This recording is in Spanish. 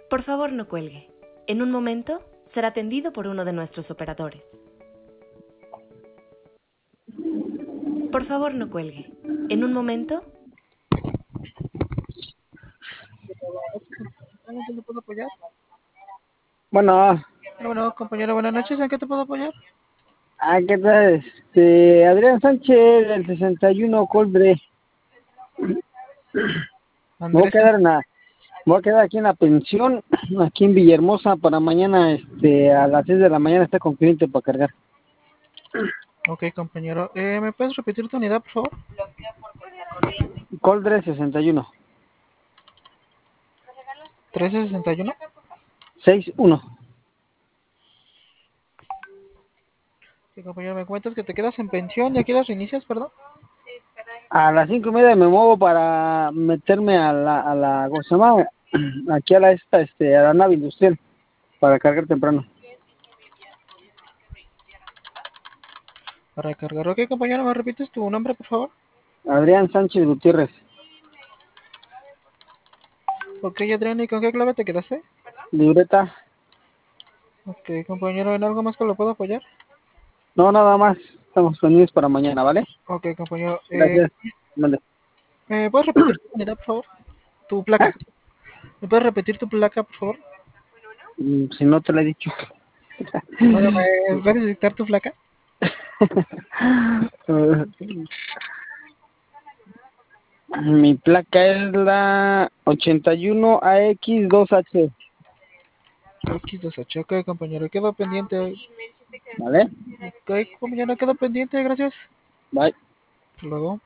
Por favor, no cuelgue. En un momento será atendido por uno de nuestros operadores. Por favor, no cuelgue. En un momento... ¿En qué te puedo apoyar? Bueno, Bueno, compañero, buenas noches. ¿En qué te puedo apoyar? ¿qué tal? Adrián Sánchez, del 61 Colbre. Me voy a Andrés. quedar me voy a quedar aquí en la pensión, aquí en Villahermosa, para mañana, a las 6 de la mañana está con cliente para cargar. Ok, compañero. ¿Me puedes repetir tu unidad, por favor? Coldre 61. 1361. 61. Sí, compañero, me cuentas que te quedas en pensión y aquí las reinicias, perdón. A las 5:30 me muevo para meterme ¿cómo se llama? Aquí a a la nave industrial, para cargar temprano. Para cargar. Ok, compañero, ¿me repites tu nombre, por favor? Adrián Sánchez Gutiérrez. Ok, Adrián, ¿y con qué clave te quedaste? Libreta. Ok, compañero, ¿en algo más que lo puedo apoyar? No, nada más. Estamos pendientes para mañana, ¿vale? Ok, compañero. Gracias. Mande. ¿Me puedes repetir tu unidad, por favor? Tu placa. ¿Me puedes repetir tu placa, por favor? Si no te lo he dicho. Bueno, ¿me puedes dictar tu placa? Mi placa es la 81AX2H. X2H. Ok, compañero, quedo pendiente. ¿Vale? Ok, compañero, quedo pendiente, gracias. Bye. Hasta luego.